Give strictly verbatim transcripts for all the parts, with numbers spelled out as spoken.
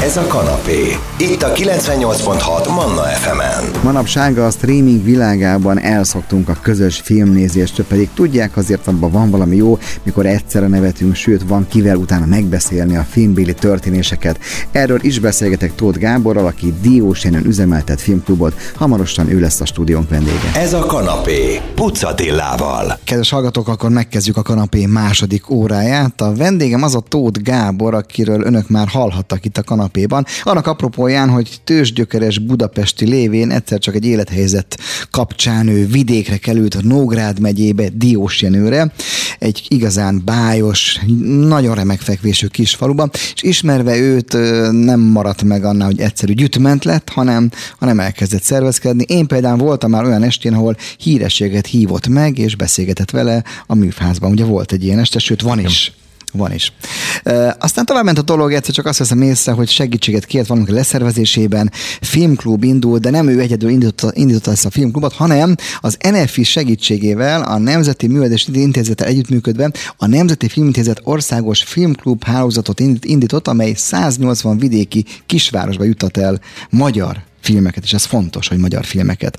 Ez a kanapé. Itt a kilencvennyolc pont hat Manna ef emen. Manapság a streaming világában elszoktunk a közös filmnézéstől, pedig tudják, azért abban van valami jó, mikor egyszerre nevetünk, sőt van kivel utána megbeszélni a filmbéli történéseket. Erről is beszélgetek Tóth Gáborral, aki Diós Jenőn üzemeltet filmklubot. Hamarosan ő lesz a stúdiónk vendége. Ez a kanapé Puc Attilával. Kedves hallgatók, akkor megkezdjük a kanapé második óráját. A vendégem az a Tóth Gábor, akiről önök már hallhattak itt a kanapéban. Annak apropóján, hogy tőzsgyökeres budapesti lévén egyszer csak egy élethelyzet kapcsán ő vidékre került a Nógrád megyébe, Diós Jenőre, egy igazán bájos, nagyon remek fekvésű kisfaluban, és ismerve őt nem maradt meg annál, hogy egyszerű gyütment lett, hanem, hanem elkezdett szervezkedni. Én például voltam már olyan estén, ahol hírességet hívott meg, és beszélgetett vele a műfázban. Ugye volt egy ilyen este, sőt van is. Van is. E, aztán tovább ment a dolog, egyszer csak azt veszem észre, hogy segítséget kért valami leszervezésében, filmklub indul, de nem ő egyedül indította, indította ezt a filmklubot, hanem az en ef i segítségével, a Nemzeti Művelődési Intézettel együttműködve a Nemzeti Filmintézet országos filmklub hálózatot indított, amely száznyolcvan vidéki kisvárosba juttat el magyar filmeket, és ez fontos, hogy magyar filmeket.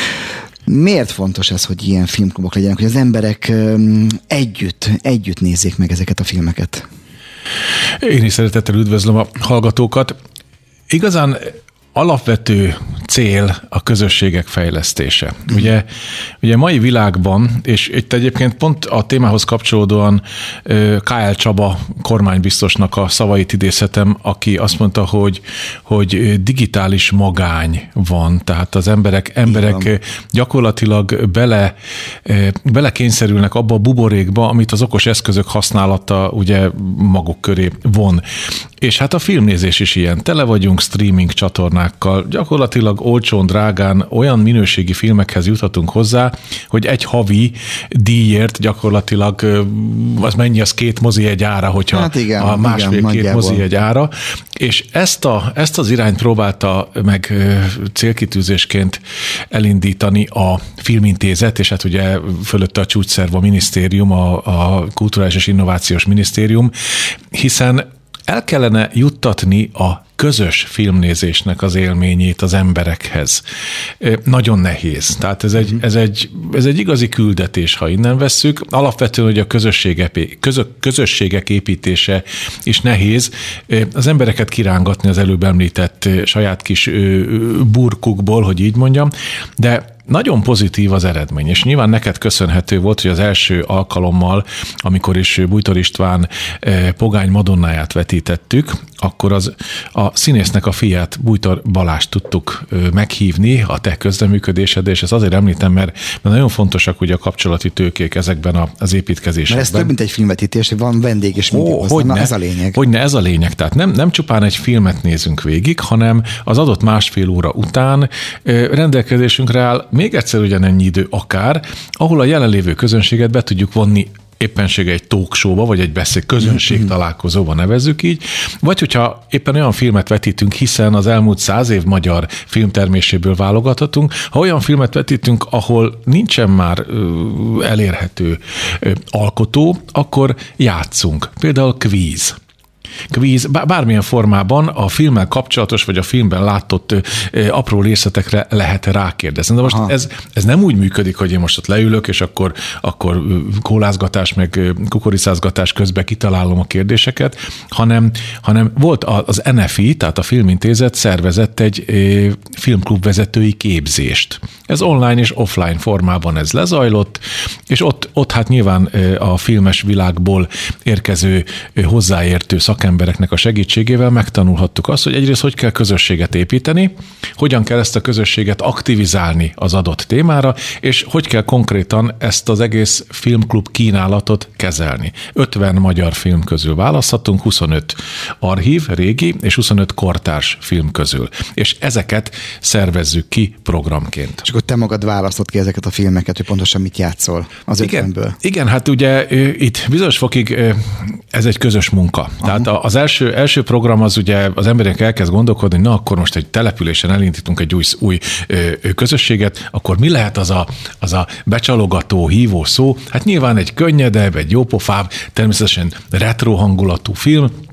Miért fontos ez, hogy ilyen filmklubok legyenek, hogy az emberek együtt, együtt nézzék meg ezeket a filmeket? Én is szeretettel üdvözlöm a hallgatókat. Igazán alapvető cél a közösségek fejlesztése. Mm. Ugye, ugye mai világban, és itt egyébként pont a témához kapcsolódóan ká el Csaba kormánybiztosnak a szavait idézhetem, aki azt mondta, hogy, hogy digitális magány van, tehát az emberek, emberek gyakorlatilag bele, bele kényszerülnek abba a buborékba, amit az okos eszközök használata ugye maguk köré von. És hát a filmnézés is ilyen. Tele vagyunk streaming csatornákkal. Gyakorlatilag olcsón, drágán olyan minőségi filmekhez juthatunk hozzá, hogy egy havi díjért gyakorlatilag az mennyi, az két mozi egy ára, hogyha hát igen, a másfél-két mozi egy ára. És ezt, a, ezt az irányt próbálta meg célkitűzésként elindítani a Filmintézet, és hát ugye fölötte a csúcsszerv a minisztérium, a, a Kulturális és Innovációs Minisztérium, hiszen el kellene juttatni a közös filmnézésnek az élményét az emberekhez. Nagyon nehéz. Tehát ez egy, ez egy, ez egy igazi küldetés, ha innen vesszük. Alapvetően, hogy a közösségek, közösségek építése is nehéz. Az embereket kirángatni az előbb említett saját kis burkukból, hogy így mondjam, de nagyon pozitív az eredmény, és nyilván neked köszönhető volt, hogy az első alkalommal, amikor is Bújtor István Pogány Madonnáját vetítettük, akkor az a színésznek a fiát, Bújtor Balást tudtuk meghívni a te közreműködésedre, és ezt azért említem, mert nagyon fontosak ugye a kapcsolati tőkék ezekben az építkezésekben. Mert ez több, mint egy filmvetítés, van vendég és mindig Ó, hogy ne, ez a lényeg. Hogyne, ez a lényeg. Tehát nem, nem csupán egy filmet nézünk végig, hanem az adott másfél óra után rendelkezésünkre áll még egyszer ugyanennyi idő akár, ahol a jelenlévő közönséget be tudjuk vonni éppensége egy talk show-ba, vagy egy beszéd közönség találkozóba nevezzük így, vagy hogyha éppen olyan filmet vetítünk, hiszen az elmúlt száz év magyar filmterméséből válogathatunk, ha olyan filmet vetítünk, ahol nincsen már ö, elérhető ö, alkotó, akkor játszunk. Például kvíz. Kvíz, bármilyen formában a filmmel kapcsolatos, vagy a filmben látott ö, apró részletekre lehet rákérdezni. De most ez, ez nem úgy működik, hogy én most ott leülök, és akkor, akkor kólázgatás, meg kukoricázgatás közben kitalálom a kérdéseket, hanem, hanem volt az en ef i, tehát a Filmintézet szervezett egy ö, filmklub vezetői képzést. Ez online és offline formában ez lezajlott, és ott, ott hát nyilván a filmes világból érkező hozzáértő szakembereknek a segítségével megtanulhattuk azt, hogy egyrészt hogy kell közösséget építeni, hogyan kell ezt a közösséget aktivizálni az adott témára, és hogy kell konkrétan ezt az egész filmklub kínálatot kezelni. ötven magyar film közül választhatunk, huszonöt archív, régi, és huszonöt kortárs film közül. És ezeket szervezzük ki programként. És akkor te magad választod ki ezeket a filmeket, hogy pontosan mit játszol az igen, ötvenből. Igen, hát ugye itt bizonyos fokig ez egy közös munka. Aha. Tehát az első, első program az ugye az emberek elkezd gondolkodni, hogy na akkor most egy településen elindítunk egy új, új közösséget, akkor mi lehet az a, az a becsalogató, hívó szó? Hát nyilván egy könnyedebb, egy jópofább, természetesen retro hangulatú film,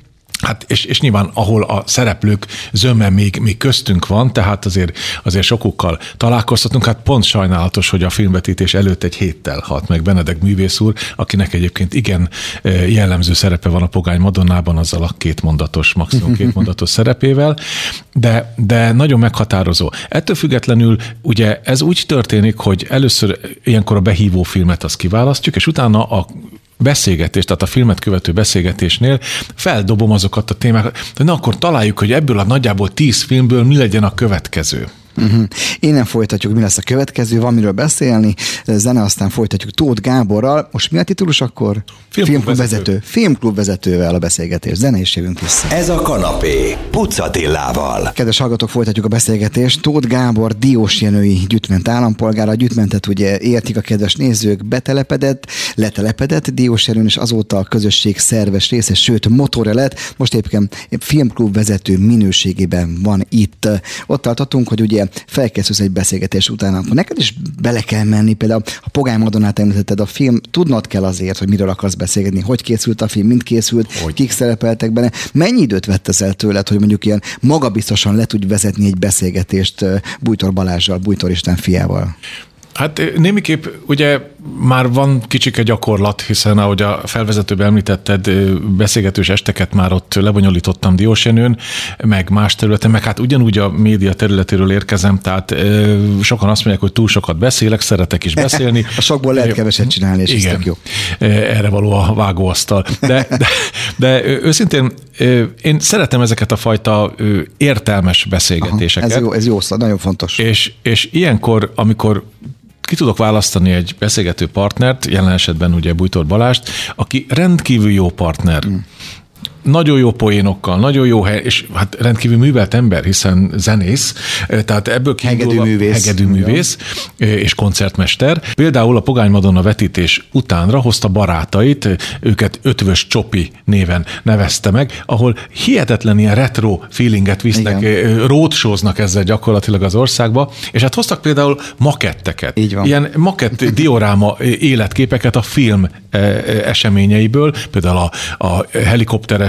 Hát és, és nyilván, ahol a szereplők zöme még, még köztünk van, tehát azért, azért sokukkal találkozhatunk. Hát pont sajnálatos, hogy a filmvetítés előtt egy héttel halt meg Benedek művész úr, akinek egyébként igen jellemző szerepe van a Pogány Madonnában, azzal a kétmondatos, maximum kétmondatos szerepével, de, de nagyon meghatározó. Ettől függetlenül ugye ez úgy történik, hogy először ilyenkor a behívó filmet azt kiválasztjuk, és utána a beszélgetés, tehát a filmet követő beszélgetésnél feldobom azokat a témákat, de na akkor találjuk, hogy ebből a nagyjából tíz filmből mi legyen a következő. Uh-huh. Innen folytatjuk, mi lesz a következő, van miről beszélni, zene, aztán folytatjuk Tóth Gáborral. Most mi a titulus akkor? Filmklub vezető. Filmklub vezetővel a beszélgetés. Zene, és jövünk vissza. Ez a kanapé Puc Attilával. Kedves hallgatók, folytatjuk a beszélgetést. Tóth Gábor, Diósjenői Gyütment állampolgár. A Gyütmentet ugye értik a kedves nézők, betelepedett, letelepedett Diósjenőn, és azóta a közösség szerves része, sőt motorja lett. Most éppen filmklub vezető minőségében van itt. Ott tartottunk, hogy ugye felkészülsz egy beszélgetés után, akkor neked is bele kell menni, például a Pogány Madonnát említetted, a film, tudnod kell azért, hogy miről akarsz beszélgetni, hogy készült a film, mint készült, hogy kik szerepeltek benne. Mennyi időt vett el tőled, hogy mondjuk ilyen magabiztosan le tudj vezetni egy beszélgetést Bújtor Balázssal, Bújtor István fiával? Hát némiképp ugye már van kicsike gyakorlat, hiszen ahogy a felvezetőben említetted, beszélgetős esteket már ott lebonyolítottam Diósjenőn, meg más területen, meg hát ugyanúgy a média területéről érkezem, tehát sokan azt mondják, hogy túl sokat beszélek, szeretek is beszélni. A sokból lehet keveset csinálni, és igen, ez tök jó. Erre való a vágóasztal. De, de, de őszintén én szeretem ezeket a fajta értelmes beszélgetéseket. Aha, ez jó, ez jó szó, nagyon fontos. És, és ilyenkor, amikor ki tudok választani egy beszélgető partnert, jelen esetben ugye Bújtor Balást, aki rendkívül jó partner. Mm. Nagyon jó poénokkal, nagyon jó hely, és hát rendkívül művelt ember, hiszen zenész, tehát ebből kiindulva hegedűművész, hegedűművész és koncertmester. Például a Pogány Madonna vetítés utánra hozta barátait, őket Ötvös Csopi néven nevezte meg, ahol hihetetlen ilyen retro feelinget visznek, roadshow-znak ezzel gyakorlatilag az országba, és hát hoztak például maketteket. Ilyen makett dioráma életképeket a film eseményeiből, például a, a helikopteres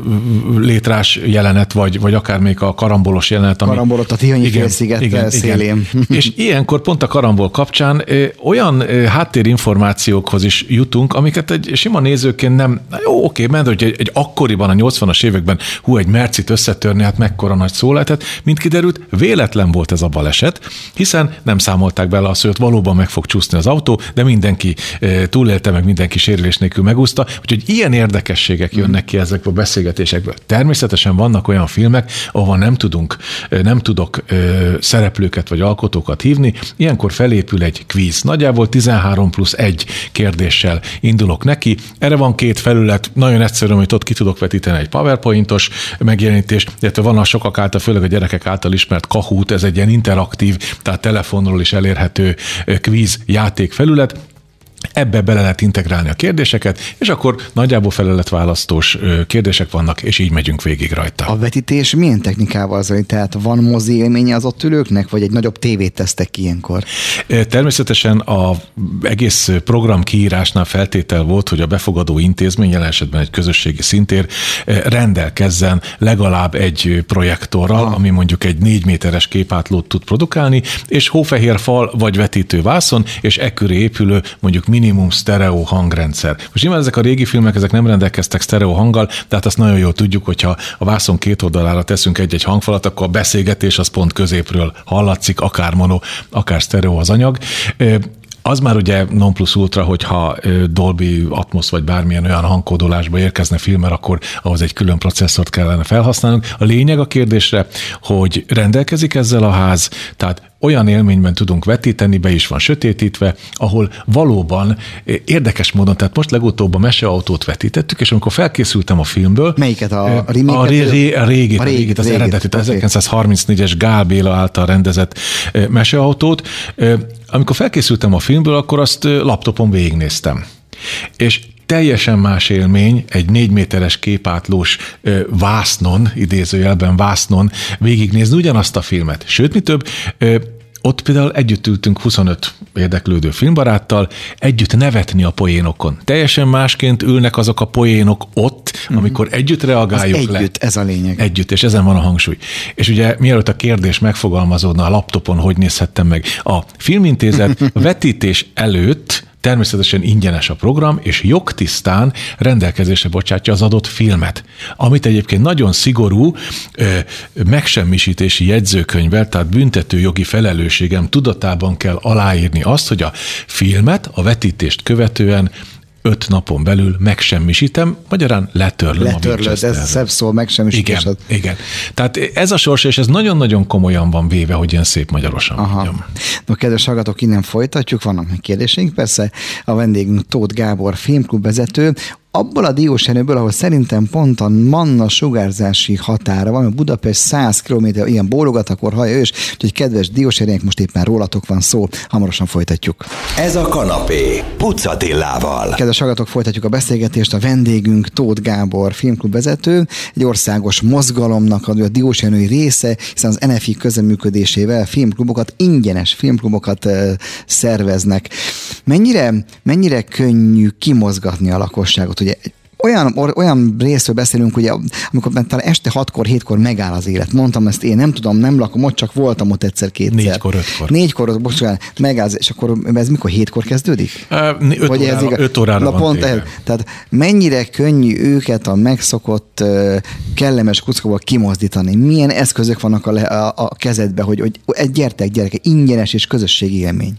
létrás jelenet, vagy, vagy akár még a karambolos jelenet. Ami, karambolot a Tihanyi félsziget szélén. És ilyenkor pont a karambol kapcsán olyan háttérinformációkhoz is jutunk, amiket egy sima nézőként nem, jó, oké, mert hogy egy, egy akkoriban, a nyolcvanas években hú, egy mercit összetörni, hát mekkora nagy szó lehetett, mint kiderült, véletlen volt ez a baleset, hiszen nem számolták bele azt, hogy valóban meg fog csúszni az autó, de mindenki túlélte, meg mindenki sérülés nélkül megúszta, úgyhogy ilyen érdekességek jönnek ki ezekből a beszélgetésekből. Természetesen vannak olyan filmek, ahol nem tudunk, nem tudok szereplőket vagy alkotókat hívni, ilyenkor felépül egy kvíz. Nagyjából tizenhárom plusz egy kérdéssel indulok neki. Erre van két felület, nagyon egyszerű, hogy ott ki tudok vetíteni egy PowerPointos megjelenítést, illetve van a sokak által, főleg a gyerekek által ismert Kahoot, ez egy ilyen interaktív, tehát telefonról is elérhető kvíz játékfelület. Ebbe bele lehet integrálni a kérdéseket, és akkor nagyjából feleletválasztós kérdések vannak, és így megyünk végig rajta. A vetítés milyen technikával zajlik? Tehát van mozi élménye az ott ülőknek, vagy egy nagyobb tévét tesztek ki ilyenkor? Természetesen az egész program kiírásnál feltétel volt, hogy a befogadó intézmény, jelen esetben egy közösségi szintér rendelkezzen legalább egy projektorral, ah. ami mondjuk egy négy méteres képátlót tud produkálni, és hófehér fal vagy vetítő vászon, és e köré épülő mondjuk minimum sztereó hangrendszer. Most nyilván ezek a régi filmek, ezek nem rendelkeztek sztereó hanggal, tehát azt nagyon jól tudjuk, hogyha a vászon két oldalára teszünk egy-egy hangfalat, akkor a beszélgetés az pont középről hallatszik, akár mono, akár sztereó az anyag. Az már ugye non plus ultra, hogyha Dolby Atmos vagy bármilyen olyan hangkódolásba érkezne filmer, akkor ahhoz egy külön processzort kellene felhasználnunk. A lényeg a kérdésre, hogy rendelkezik ezzel a ház, tehát olyan élményben tudunk vetíteni, be is van sötétítve, ahol valóban érdekes módon, tehát most legutóbb a Meseautót vetítettük, és amikor felkészültem a filmből... Melyiket? A, a, a, ré, ré, a régit, a régit, az régit, eredetit, az okay. ezerkilencszázharmincnégyes Gál Béla által rendezett Meseautót. Amikor felkészültem a filmből, akkor azt laptopon végignéztem. És teljesen más élmény egy négy méteres képátlós ö, vásznon, idézőjelben vásznon végignézni ugyanazt a filmet. Sőt, mi több, ö, ott például együtt ültünk huszonöt érdeklődő filmbaráttal, együtt nevetni a poénokon. Teljesen másként ülnek azok a poénok ott, mm-hmm. amikor együtt reagáljuk az le. Együtt, ez a lényeg. Együtt, és ezen van a hangsúly. És ugye mielőtt a kérdés megfogalmazódna a laptopon, hogy nézhettem meg. A Filmintézet vetítés előtt természetesen ingyenes a program, és jogtisztán rendelkezésre bocsátja az adott filmet, amit egyébként nagyon szigorú ö, megsemmisítési jegyzőkönyvvel, tehát büntetőjogi felelősségem tudatában kell aláírni azt, hogy a filmet a vetítést követően öt napon belül megsemmisítem, magyarán letörlöm Letörlöd, a Winchesterről. ez szebb szó, megsemmisítés. Igen, igen. Tehát ez a sors, és ez nagyon-nagyon komolyan van véve, hogy ilyen szép magyarosan Aha. mondjam. No, kedves hallgatók, innen folytatjuk, vannak még kérdéseink. Persze a vendégünk Tóth Gábor, filmklub vezető, abból a Diósjenőből, ahol szerintem pont a Manna sugárzási határa van, a Budapest száz kilométer, ilyen bólogat, akkor hallja ős, úgyhogy kedves Diósjenőek, most éppen rólatok van szó, hamarosan folytatjuk. Ez a kanapé, Puc Attilával. Kedves hallgatók, folytatjuk a beszélgetést, a vendégünk Tóth Gábor, filmklub vezető, egy országos mozgalomnak a Diósjenői része, hiszen az en ef i közreműködésével filmklubokat, ingyenes filmklubokat uh, szerveznek. Mennyire, mennyire könnyű kimozgatni a lakosságot? Ugye olyan, olyan részről beszélünk, ugye, amikor talán este hatkor, hétkor megáll az élet. Mondtam ezt én, nem tudom, nem lakom ott, csak voltam ott egyszer-kétszer. Négykor, ötkor. Négykor, bocsánat, megáll, és akkor ez mikor, hétkor kezdődik? Öt Vagy órára, ez öt órára na, van pont el, Tehát mennyire könnyű őket a megszokott, kellemes kuckóból kimozdítani? Milyen eszközök vannak a, a, a kezedbe, hogy, hogy gyertek, gyerekek, ingyenes és közösségi élmény?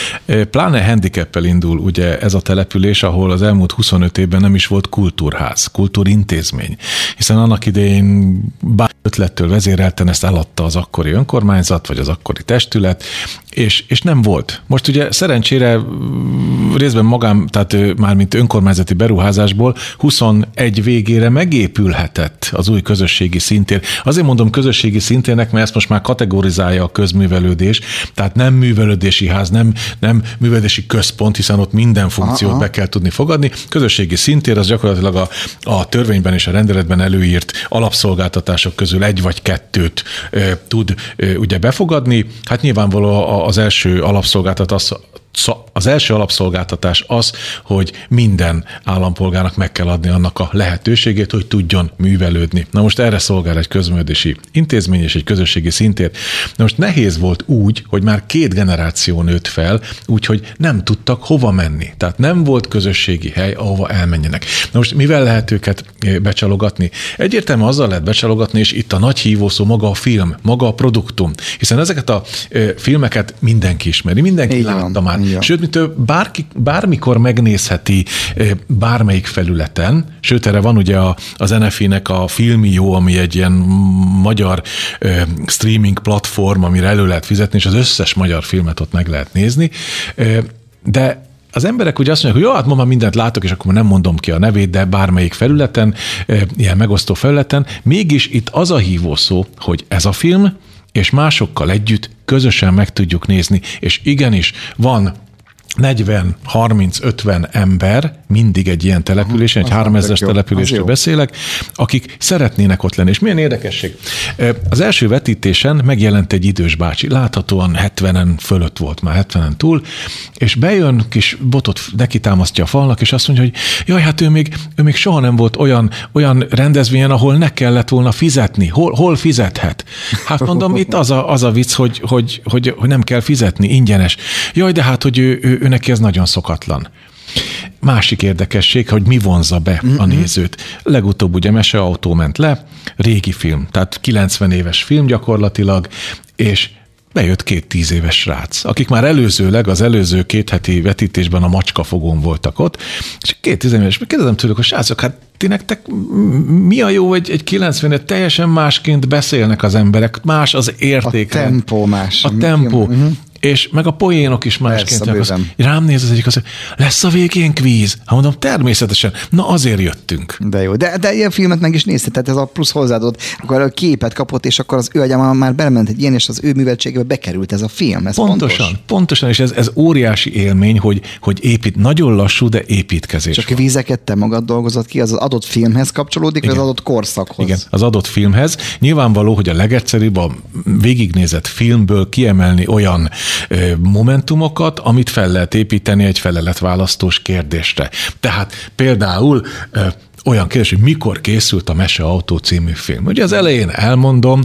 Pláne handicappel indul ugye ez a település, ahol az elmúlt huszonöt évben nem is volt kultúrház, kultúrintézmény, hiszen annak idején bár ötlettől vezérelten ezt eladta az akkori önkormányzat, vagy az akkori testület, és, és nem volt. Most ugye szerencsére részben magám, tehát mármint önkormányzati beruházásból huszonegy végére megépülhetett az új közösségi szintér. Azért mondom közösségi szintérnek, mert ezt most már kategorizálja a közművelődés, tehát nem művelődési ház, nem, nem művelődési központ, hiszen ott minden funkciót Aha. be kell tudni fogadni. Közösségi szintér az gyakorlatilag a, a törvényben és a rendeletben előírt alapszolgáltatások közül egy vagy kettőt e, tud e, ugye befogadni. Hát nyilvánvaló az első alapszolgáltatás Az első alapszolgáltatás az, hogy minden állampolgárnak meg kell adni annak a lehetőségét, hogy tudjon művelődni. Na most erre szolgál egy közművelési intézmény és egy közösségi szintér. Na most nehéz volt úgy, hogy már két generáció nőtt fel, úgyhogy nem tudtak hova menni. Tehát nem volt közösségi hely, ahova elmenjenek. Na most mivel lehet őket becsalogatni? Egyértelműen azzal lehet becsalogatni, és itt a nagy hívószó maga a film, maga a produktum. Hiszen ezeket a filmeket mindenki ismeri, mindenki látta már. Ja. Sőt, mint ő bárki, bármikor megnézheti bármelyik felületen, sőt, erre van ugye a, az en ef i-nek a Filmió, ami egy ilyen magyar ö, streaming platform, amire elő lehet fizetni, és az összes magyar filmet ott meg lehet nézni, ö, de az emberek ugye azt mondják, hogy jó, hát ma már mindent látok, és akkor nem mondom ki a nevét, de bármelyik felületen, ilyen megosztó felületen, mégis itt az a hívószó, hogy ez a film, és másokkal együtt közösen meg tudjuk nézni, és igenis van negyven, harminc, ötven ember mindig egy ilyen településen, egy háromezres településről beszélek, akik szeretnének ott lenni. És milyen érdekesség. Az első vetítésen megjelent egy idős bácsi, láthatóan hetvenen fölött volt, már hetvenen túl, és bejön, kis botot neki támasztja a falnak, és azt mondja, hogy jaj, hát ő még, ő még soha nem volt olyan, olyan rendezvényen, ahol ne kellett volna fizetni. Hol, hol fizethet? Hát mondom, itt az a, az a vicc, hogy, hogy, hogy, hogy nem kell fizetni, ingyenes. Jaj, de hát, hogy ő, ő, ő neki ez nagyon szokatlan. Másik érdekesség, hogy mi vonzza be mm-hmm. a nézőt. Legutóbb ugye Meseautó ment le, régi film, tehát kilencven éves film gyakorlatilag, és bejött két tíz éves srác, akik már előzőleg az előző két heti vetítésben a Macskafogón voltak ott, és két tíz éves, kérdezem tőlük, hogy srácok, hát ti nektek mi a jó, egy, egy kilencven teljesen másként beszélnek az emberek, más az érték. A tempó más. A tempó. Uh-huh. És meg a poénok is másként. Az, rám néz az egyik, az, hogy lesz a végén kvíz? Ha mondom, természetesen. Na azért jöttünk. De jó. De, de ilyen filmet meg is nézte, tehát ez a plusz hozzáadott, akkor a képet kapott, és akkor az ő agyában már belement egy ilyen, és az ő műveltségébe bekerült ez a film. Ez pontosan, pontos. pontosan, és ez, ez óriási élmény, hogy, hogy épít, nagyon lassú, de építkezés. Csak van. Kvízeket te magad dolgozott ki, az az adott filmhez kapcsolódik, vagy az adott korszakhoz? Igen, az adott filmhez. Nyilvánvaló, hogy a legegyszerűbb a végignézett filmből kiemelni olyan momentumokat, amit fel lehet építeni egy feleletválasztós kérdésre. Tehát például olyan kérdés, hogy mikor készült a Meseautó című film. Ugye az elején elmondom,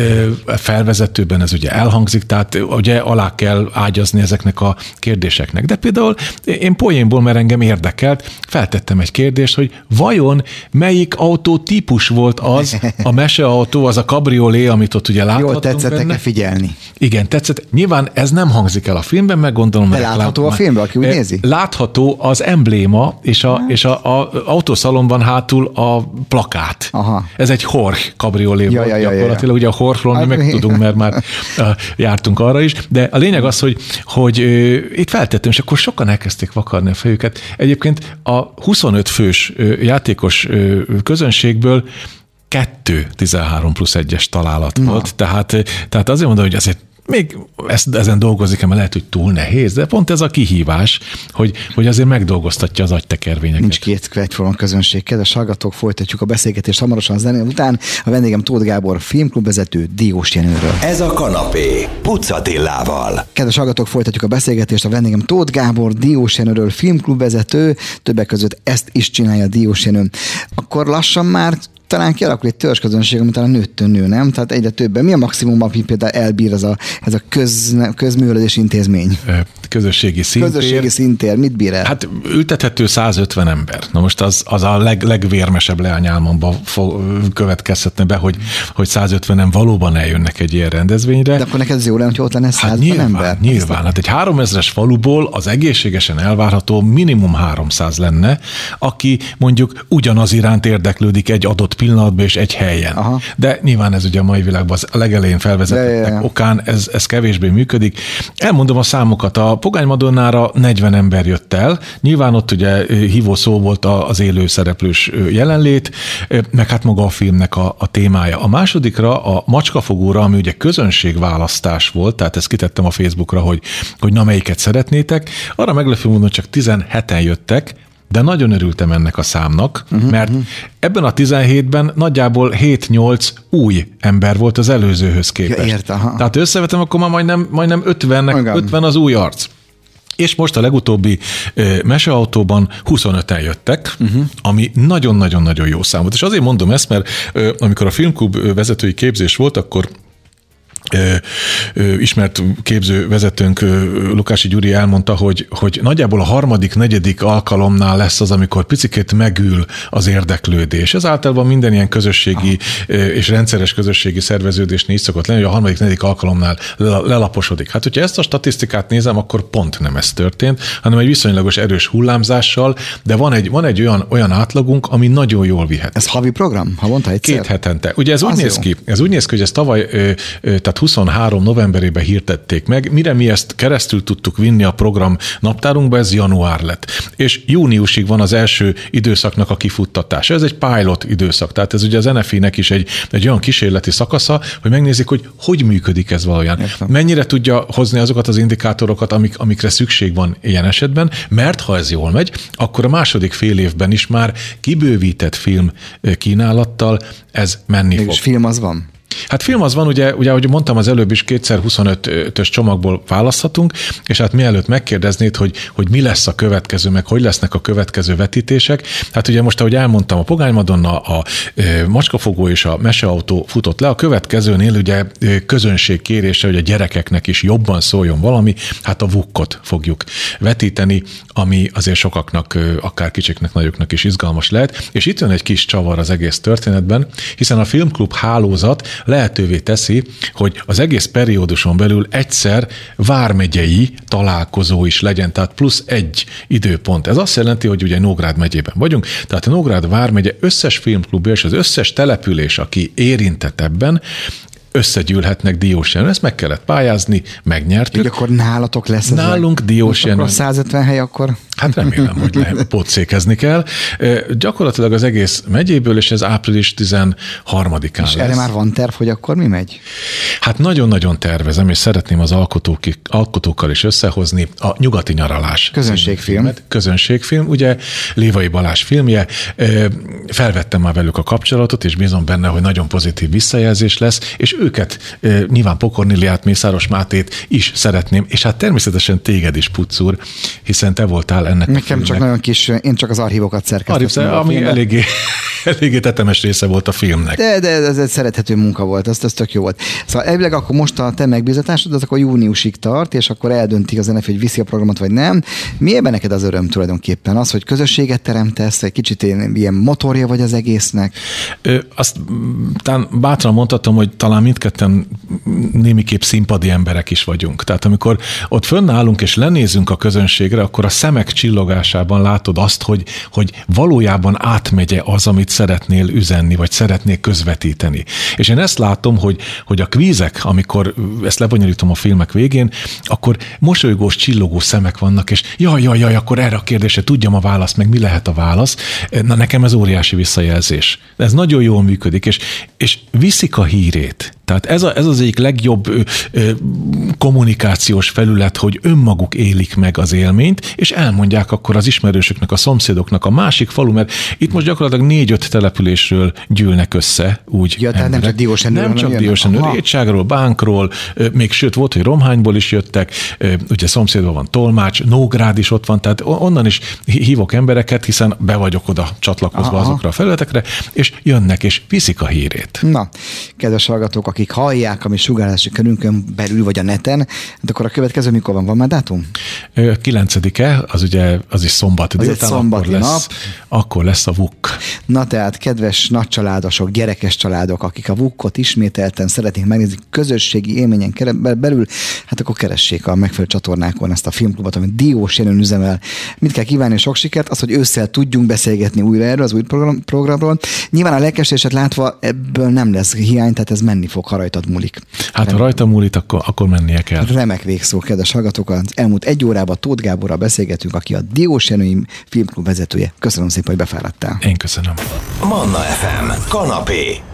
felvezetőben ez ugye elhangzik, tehát ugye alá kell ágyazni ezeknek a kérdéseknek. De például én poénból, mert engem érdekelt, feltettem egy kérdést, hogy vajon melyik autótípus volt az, a Meseautó, az a kabriolé, amit ott ugye láthatunk. Jól tetszett figyelni. Igen, tetszett. Nyilván ez nem hangzik el a filmben, meg gondolom. De látható a filmben, aki úgy nézi? Látható az embléma, és a, és a, a autószalonban hátul a plakát. Aha. Ez egy Horch kabriolé ja, volt ja, ja, gyakorlatilag. Ja, ja. Ugye a Horchról mi meg tudunk, mert már uh, jártunk arra is. De a lényeg az, hogy, hogy uh, itt feltettem, és akkor sokan elkezdték vakarni a fejüket. Egyébként a huszonöt fős uh, játékos uh, közönségből kettő tizenhárom plusz egyes találat Na. volt. Tehát, tehát azért mondom, hogy azért még ezt, ezen dolgozik, mert lehet, hogy túl nehéz, de pont ez a kihívás, hogy, hogy azért megdolgoztatja az agytekervényeket. Nincs két egyforma közönség. Kedves hallgatók, folytatjuk a beszélgetést hamarosan a zené után. A vendégem Tóth Gábor, filmklubvezető Diós Jenőről. Ez a kanapé Puc Attilával. Kedves hallgatók, folytatjuk a beszélgetést. A vendégem Tóth Gábor, Diós Jenőről, filmklubvezető, többek között ezt is csinálja Diós Jenő. Akkor lassan már talán kialakul egy törzsközönség, amit talán nőttől nő, nem? Tehát egyre többen. Mi a maximum, amit például elbír ez a, ez a köz, közművelődés intézmény? Közösségi szintér. Közösségi szintér, mit bír el? Hát ültethető százötven ember. Na most az, az a leg, legvérmesebb leányálmomban következhetne be, hogy, hogy százötvenen valóban eljönnek egy ilyen rendezvényre. De akkor neked ez jó lenne, hogy ott lenne százötven hát nyilván, ember? Nyilván. Hát egy háromezres faluból az egészségesen elvárható minimum háromszáz lenne, aki mondjuk ugyanaz iránt érdeklődik egy adott pillanatban és egy helyen. Aha. De nyilván ez ugye a mai világban a legelején felvezettek okán ez, ez kevésbé működik. Elmondom a számokat. A Pogány Madonnára negyven ember jött el. Nyilván ott ugye hívó szó volt az élő szereplős jelenlét, meg hát maga a filmnek a, a témája. A másodikra, a Macskafogóra, ami ugye közönségválasztás volt, tehát ezt kitettem a Facebookra, hogy, hogy na melyiket szeretnétek. Arra meglepő módon csak tizenheten jöttek, de nagyon örültem ennek a számnak, uh-huh, mert uh-huh. ebben a tizenhétben nagyjából hét-nyolc új ember volt az előzőhöz képest. Ja, ért, Tehát összevetem, akkor már majdnem, majdnem ötvennek, ötven az új arc. És most a legutóbbi ö, Meseautóban huszonöten jöttek, uh-huh. ami nagyon-nagyon-nagyon jó szám volt. És azért mondom ezt, mert ö, amikor a Filmklub vezetői képzés volt, akkor Ö, ö, ismert képző vezetőnk Lukási Gyuri elmondta, hogy, hogy nagyjából a harmadik, negyedik alkalomnál lesz az, amikor picikét megül az érdeklődés. Ez általában minden ilyen közösségi ah. és rendszeres közösségi szerveződésnél is szokott lenni, hogy a harmadik, negyedik alkalomnál lelaposodik. Hát, hogyha ezt a statisztikát nézem, akkor pont nem ez történt, hanem egy viszonylagos erős hullámzással, de van egy, van egy olyan, olyan átlagunk, ami nagyon jól vihet. Ez havi program? Ha mondta egyszer? Két hetente. Ugye ez az úgy néz ki, ez úgy néz ki, hogy ez tavaly, tehát huszonhárom novemberében hirdették meg, mire mi ezt keresztül tudtuk vinni a program naptárunkba, ez január lett. És júniusig van az első időszaknak a kifuttatása. Ez egy pilot időszak, tehát ez ugye az en ef i-nek is egy, egy olyan kísérleti szakasza, hogy megnézik, hogy hogy működik ez valójában. Értem. Mennyire tudja hozni azokat az indikátorokat, amik, amikre szükség van ilyen esetben, mert ha ez jól megy, akkor a második fél évben is már kibővített film kínálattal ez menni fog. És film az van? Hát film az van, ugye, ugye, ahogy mondtam az előbb is, kétszer huszonötös csomagból választhatunk, és hát mielőtt megkérdeznéd, hogy, hogy mi lesz a következő, meg hogy lesznek a következő vetítések, hát ugye most, ahogy elmondtam, a Pogány Madonna, a Macskafogó és a Meseautó futott le, a következőnél ugye közönség kérése, hogy a gyerekeknek is jobban szóljon valami, hát a Vukkot fogjuk vetíteni, ami azért sokaknak, akár kicsiknek, nagyoknak is izgalmas lehet, és itt jön egy kis csavar az egész történetben, hiszen a Filmklub hálózat lehetővé teszi, hogy az egész perióduson belül egyszer vármegyei találkozó is legyen, tehát plusz egy időpont. Ez azt jelenti, hogy ugye Nógrád megyében vagyunk, tehát a Nógrád vármegye összes filmklubja és az összes település, aki érintett ebben, összegyűlhetnek Diós Jenő. Ezt meg kellett pályázni, megnyertük. Így akkor nálatok lesz ez? Nálunk Diós Jenő. Akkor százötven hely akkor? Hát remélem, hogy le, pótszékezni kell. Gyakorlatilag az egész megyéből, és ez április tizenharmadikán és lesz. erre már van terv, hogy akkor mi megy? Hát nagyon-nagyon tervezem, és szeretném az alkotók, alkotókkal is összehozni a Nyugati nyaralás. Közönségfilm. Közönségfilm, ugye Lévai Balázs filmje. Felvettem már velük a kapcsolatot, és bízom benne, hogy nagyon pozitív visszajelzés lesz, és őket, nyilván Pokornéliát, Mészáros Mátét is szeretném, és hát természetesen téged is, Pucz úr, hiszen te voltál ennek Nekem a filmnek. csak nagyon kis, én csak az archívokat szerkesztettem. Archív, ami eléggé, eléggé tetemes része volt a filmnek. De, de ez egy szerethető munka volt, ez, ez tök jó volt. Szóval elvileg akkor most a te megbízatásod, az akkor júniusig tart, és akkor eldöntik az en ef, hogy viszi a programot, vagy nem. Mi ebben neked az öröm tulajdonképpen? Az, hogy közösséget teremtesz, egy kicsit ilyen motorja vagy az egésznek? Ö, azt talán bátran mondhatom, hogy talán mindketten némiképp színpadi emberek is vagyunk. Tehát amikor ott fönnállunk és lenézünk a közönségre, akkor a szemek csillogásában látod azt, hogy, hogy valójában átmegye az, amit szeretnél üzenni, vagy szeretnél közvetíteni. És én ezt látom, hogy, hogy a kvízek, amikor ezt lebonyolítom a filmek végén, akkor mosolygós, csillogó szemek vannak, és jaj, jaj, jaj, akkor erre a kérdésre tudjam a választ, meg mi lehet a válasz. Na nekem ez óriási visszajelzés. Ez nagyon jól működik, és, és viszik a hírét. Tehát ez, a, ez az egyik legjobb ö, ö, kommunikációs felület, hogy önmaguk élik meg az élményt, és elmondják akkor az ismerősöknek, a szomszédoknak, a másik falu, mert itt most gyakorlatilag négy-öt településről gyűlnek össze úgy. Ja, tehát nem csak Diósenőről. Nem csak Diósenőről, Rétságról, Bánkról, még sőt volt, hogy Romhányból is jöttek, ugye szomszédban van Tolmács, Nógrád is ott van, tehát onnan is hívok embereket, hiszen be vagyok oda csatlakozva Aha. azokra a felületekre, és jönnek, és viszik a hírét. Na, kedves hallgatók, akik hallják a mi sugárzási körünkön belül, vagy a neten, de akkor a következő mikor van? Van már dátum? kilencedike, az ugye, az is szombat az délután, akkor lesz, nap. akkor lesz a vuk. Na tehát, kedves nagycsaládosok, gyerekes családok, akik a vukot ismételten szeretnék megnézni közösségi élményen belül, hát akkor keressék a megfelelő csatornákon ezt a filmklubot, amit Diósjenőn üzemel. Mit kell kívánni, sok sikert, az, hogy ősszel tudjunk beszélgetni újra erről az új program, programról. Nyilván a lelkesedéset látva ebből nem lesz hiány, tehát ez menni fog, ha rajtad múlik. Hát Remek. ha rajta múlik, akkor, akkor mennie kell. Remek végszó, kedves hallgatók. Az elmúlt egy órában Tóth Gáborral beszélgetünk, aki a Diósjenői Filmklub vezetője. Köszönöm szépen, hogy befáradtál. Én köszönöm. Manna ef em. Kanapé.